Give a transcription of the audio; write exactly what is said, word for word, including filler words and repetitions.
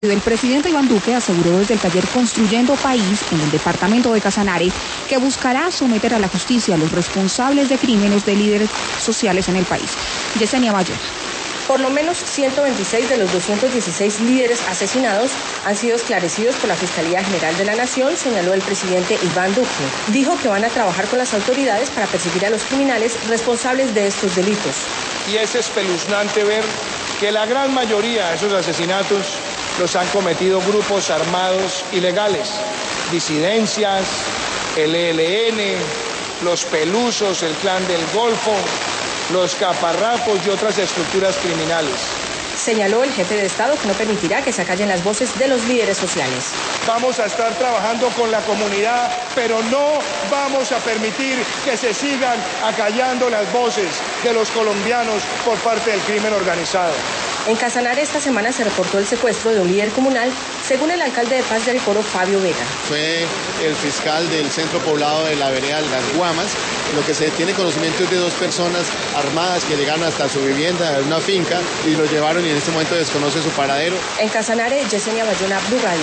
El presidente Iván Duque aseguró desde el taller Construyendo País en el departamento de Casanare que buscará someter a la justicia a los responsables de crímenes de líderes sociales en el país. Yesenia Bayona. Por lo menos ciento veintiséis de los doscientos dieciséis líderes asesinados han sido esclarecidos por la Fiscalía General de la Nación, señaló el presidente Iván Duque. Dijo que van a trabajar con las autoridades para perseguir a los criminales responsables de estos delitos. Y es espeluznante ver que la gran mayoría de esos asesinatos los han cometido grupos armados ilegales, disidencias, el E L N, los Pelusos, el Clan del Golfo, los Caparrapos y otras estructuras criminales. Señaló el jefe de Estado que no permitirá que se acallen las voces de los líderes sociales. Vamos a estar trabajando con la comunidad, pero no vamos a permitir que se sigan acallando las voces de los colombianos por parte del crimen organizado. En Casanare esta semana se reportó el secuestro de un líder comunal, según el alcalde de Paz del Coro, Fabio Vega. Fue el fiscal del centro poblado de la vereda de Las Guamas. Lo que se tiene conocimiento es de dos personas armadas que llegaron hasta su vivienda, una finca, y lo llevaron y en este momento desconoce su paradero. En Casanare, Yesenia Bayona, Blue Radio.